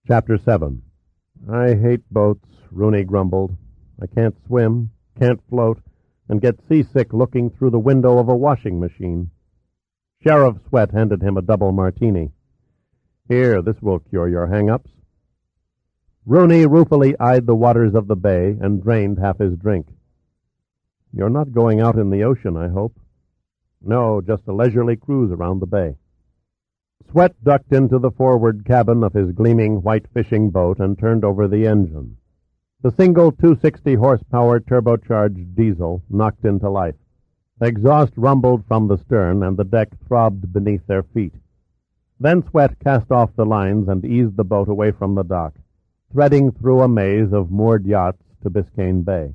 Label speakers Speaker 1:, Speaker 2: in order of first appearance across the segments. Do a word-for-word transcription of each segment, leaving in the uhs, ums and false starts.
Speaker 1: Chapter seven. "I hate boats," Rooney grumbled. "I can't swim, can't float, and get seasick looking through the window of a washing machine." Sheriff Sweat handed him a double martini. "Here, this will cure your hang-ups." Rooney ruefully eyed the waters of the bay and drained half his drink. "You're not going out in the ocean, I hope?" "No, just a leisurely cruise around the bay." Sweat ducked into the forward cabin of his gleaming white fishing boat and turned over the engine. The single two hundred sixty horsepower turbocharged diesel knocked into life. Exhaust rumbled from the stern, and the deck throbbed beneath their feet. Then Sweat cast off the lines and eased the boat away from the dock, threading through a maze of moored yachts to Biscayne Bay.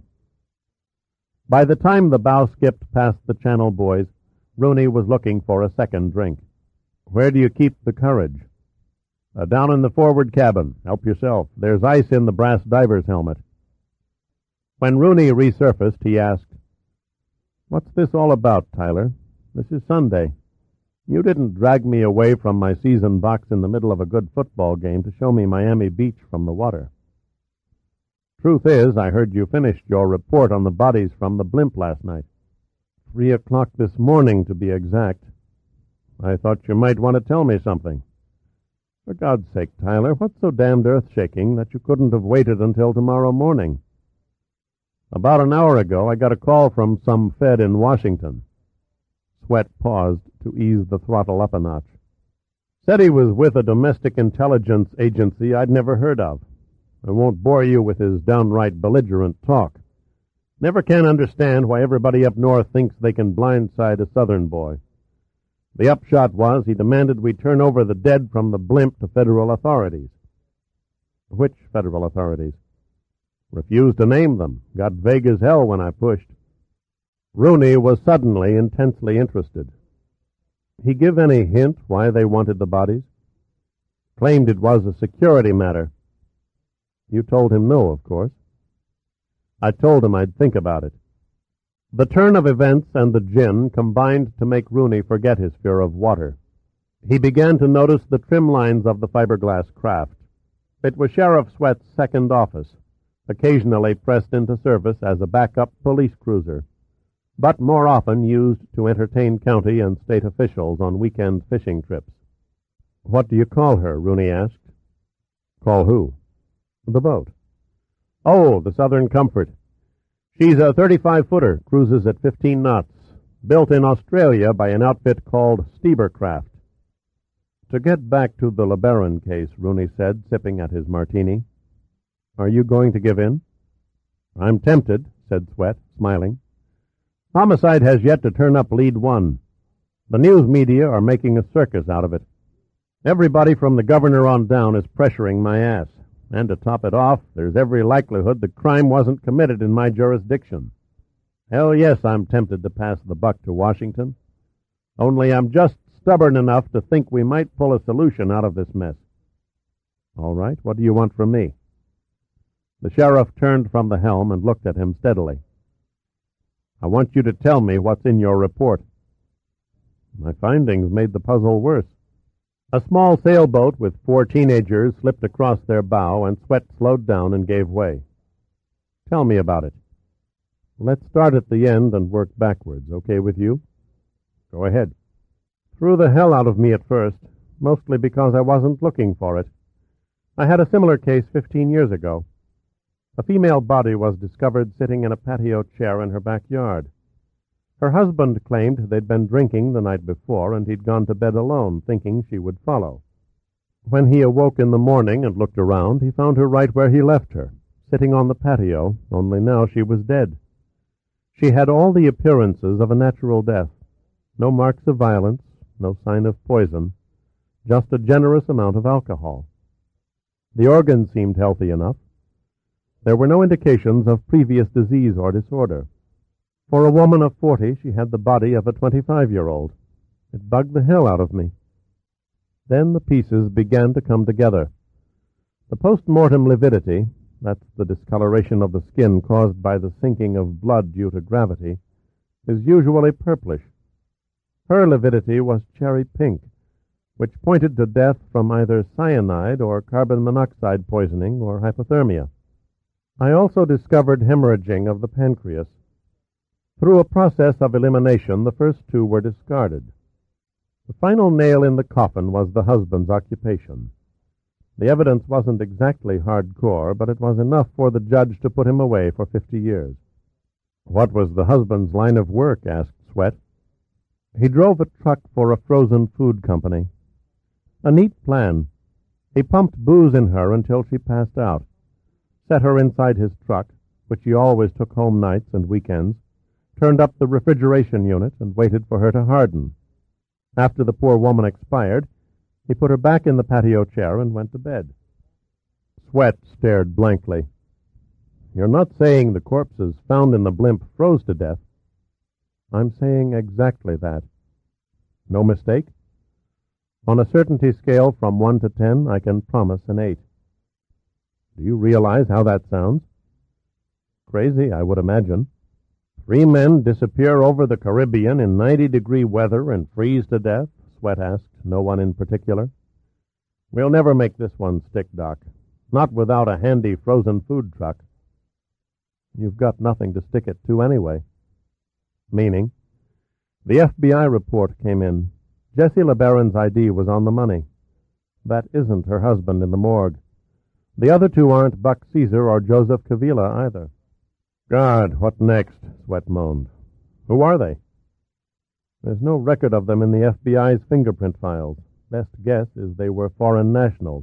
Speaker 1: By the time the bow skipped past the Channel buoys, Rooney was looking for a second drink. "Where do you keep the Courage?" Uh, "down in the forward cabin. Help yourself. There's ice in the brass diver's helmet." When Rooney resurfaced, he asked, "What's this all about, Tyler? This is Sunday. You didn't drag me away from my season box in the middle of a good football game to show me Miami Beach from the water. Truth is, I heard you finished your report on the bodies from the blimp last night. Three o'clock this morning, to be exact. I thought you might want to tell me something." "For God's sake, Tyler, what's so damned earth-shaking that you couldn't have waited until tomorrow morning?" "About an hour ago, I got a call from some Fed in Washington." Sweat paused to ease the throttle up a notch. "Said he was with a domestic intelligence agency I'd never heard of. I won't bore you with his downright belligerent talk. Never can understand why everybody up north thinks they can blindside a southern boy. The upshot was he demanded we turn over the dead from the blimp to federal authorities." "Which federal authorities?" "Refused to name them. Got vague as hell when I pushed." Rooney was suddenly intensely interested. "He give any hint why they wanted the bodies?" "Claimed it was a security matter." "You told him no, of course." "I told him I'd think about it." The turn of events and the gin combined to make Rooney forget his fear of water. He began to notice the trim lines of the fiberglass craft. It was Sheriff Sweat's second office, occasionally pressed into service as a backup police cruiser, but more often used to entertain county and state officials on weekend fishing trips. "What do you call her?" Rooney asked. "Call who?" "The boat." "Oh, the Southern Comfort. She's a thirty-five footer, cruises at fifteen knots, built in Australia by an outfit called Stebercraft." "To get back to the LeBaron case," Rooney said, sipping at his martini. "Are you going to give in?" "I'm tempted," said Sweat, smiling. "Homicide has yet to turn up lead one. The news media are making a circus out of it. Everybody from the governor on down is pressuring my ass. And to top it off, there's every likelihood the crime wasn't committed in my jurisdiction. Hell yes, I'm tempted to pass the buck to Washington. Only I'm just stubborn enough to think we might pull a solution out of this mess." "All right, what do you want from me?" The sheriff turned from the helm and looked at him steadily. "I want you to tell me what's in your report." My findings made the puzzle worse. A small sailboat with four teenagers slipped across their bow, and Sweat slowed down and gave way. "Tell me about it." "Let's start at the end and work backwards. Okay with you?" "Go ahead." "Threw the hell out of me at first, mostly because I wasn't looking for it. I had a similar case fifteen years ago. A female body was discovered sitting in a patio chair in her backyard. Her husband claimed they'd been drinking the night before, and he'd gone to bed alone, thinking she would follow. When he awoke in the morning and looked around, he found her right where he left her, sitting on the patio, only now she was dead. She had all the appearances of a natural death. No marks of violence, no sign of poison, just a generous amount of alcohol. The organs seemed healthy enough. There were no indications of previous disease or disorder. For a woman of forty, she had the body of a twenty-five-year-old. It bugged the hell out of me. Then the pieces began to come together. The post-mortem lividity, that's the discoloration of the skin caused by the sinking of blood due to gravity, is usually purplish. Her lividity was cherry pink, which pointed to death from either cyanide or carbon monoxide poisoning or hypothermia. I also discovered hemorrhaging of the pancreas. Through a process of elimination, the first two were discarded. The final nail in the coffin was the husband's occupation. The evidence wasn't exactly hardcore, but it was enough for the judge to put him away for fifty years. What was the husband's line of work? Asked Sweat. He drove a truck for a frozen food company. A neat plan. He pumped booze in her until she passed out, set her inside his truck, which he always took home nights and weekends, turned up the refrigeration unit, and waited for her to harden. After the poor woman expired, he put her back in the patio chair and went to bed. Sweat stared blankly. You're not saying the corpses found in the blimp froze to death? I'm saying exactly that. No mistake? On a certainty scale from one to ten, I can promise an eight. Do you realize how that sounds? Crazy, I would imagine. Three men disappear over the Caribbean in ninety-degree weather and freeze to death? Sweat asked, no one in particular. We'll never make this one stick, Doc. Not without a handy frozen food truck. You've got nothing to stick it to anyway. Meaning? The F B I report came in. Jessie LeBaron's I D was on the money. That isn't her husband in the morgue. The other two aren't Buck Caesar or Joseph Cavila either. God, what next? Sweat moaned. Who are they? There's no record of them in the F B I's fingerprint files. Best guess is they were foreign nationals.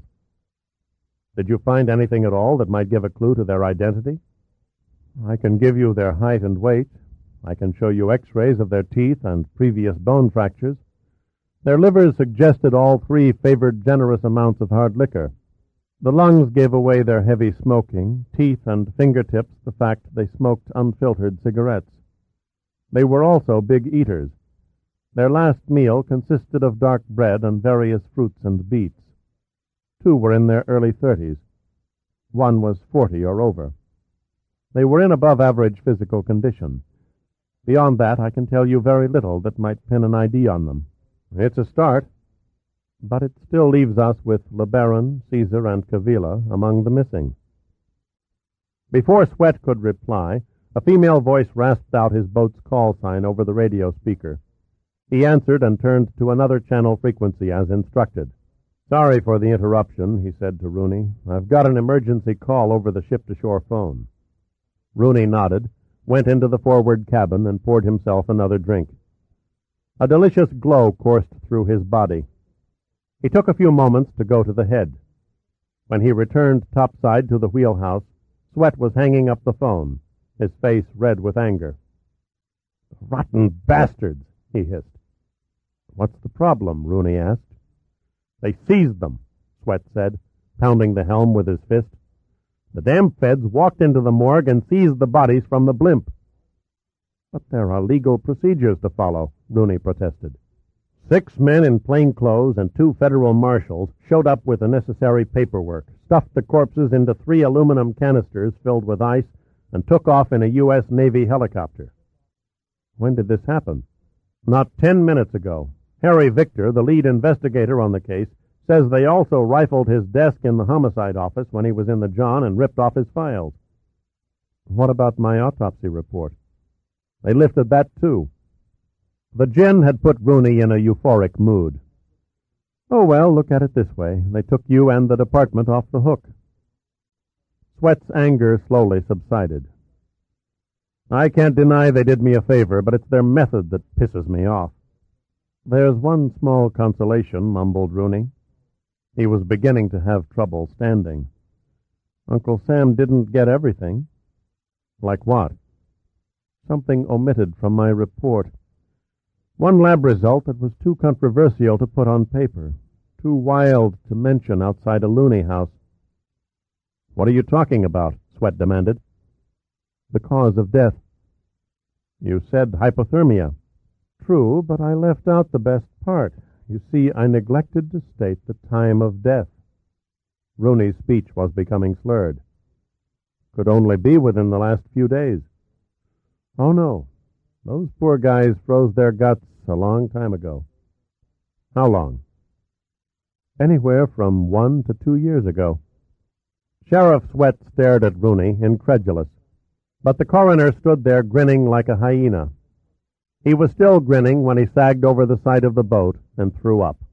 Speaker 1: Did you find anything at all that might give a clue to their identity? I can give you their height and weight. I can show you x-rays of their teeth and previous bone fractures. Their livers suggested all three favored generous amounts of hard liquor. The lungs gave away their heavy smoking, teeth and fingertips the fact they smoked unfiltered cigarettes. They were also big eaters. Their last meal consisted of dark bread and various fruits and beets. Two were in their early thirties. One was forty or over. They were in above-average physical condition. Beyond that, I can tell you very little that might pin an I D on them. It's a start, but it still leaves us with LeBaron, Caesar, and Cavila among the missing. Before Sweat could reply, a female voice rasped out his boat's call sign over the radio speaker. He answered and turned to another channel frequency as instructed. Sorry for the interruption, he said to Rooney. I've got an emergency call over the ship-to-shore phone. Rooney nodded, went into the forward cabin, and poured himself another drink. A delicious glow coursed through his body. He took a few moments to go to the head. When he returned topside to the wheelhouse, Sweat was hanging up the phone, his face red with anger. Rotten bastards, he hissed. What's the problem? Rooney asked. They seized them, Sweat said, pounding the helm with his fist. The damn feds walked into the morgue and seized the bodies from the blimp. But there are legal procedures to follow, Rooney protested. Six men in plain clothes and two federal marshals showed up with the necessary paperwork, stuffed the corpses into three aluminum canisters filled with ice, and took off in a U S Navy helicopter. When did this happen? Not ten minutes ago. Harry Victor, the lead investigator on the case, says they also rifled his desk in the homicide office when he was in the John and ripped off his files. What about my autopsy report? They lifted that too. The gin had put Rooney in a euphoric mood. Oh, well, look at it this way. They took you and the department off the hook. Sweat's anger slowly subsided. I can't deny they did me a favor, but it's their method that pisses me off. There's one small consolation, mumbled Rooney. He was beginning to have trouble standing. Uncle Sam didn't get everything. Like what? Something omitted from my report. One lab result that was too controversial to put on paper, too wild to mention outside a loony house. What are you talking about? Sweat demanded. The cause of death. You said hypothermia. True, but I left out the best part. You see, I neglected to state the time of death. Rooney's speech was becoming slurred. Could only be within the last few days. Oh, no. Those poor guys froze their guts a long time ago. How long? Anywhere from one to two years ago. Sheriff Sweat stared at Rooney, incredulous, but the coroner stood there grinning like a hyena. He was still grinning when he sagged over the side of the boat and threw up.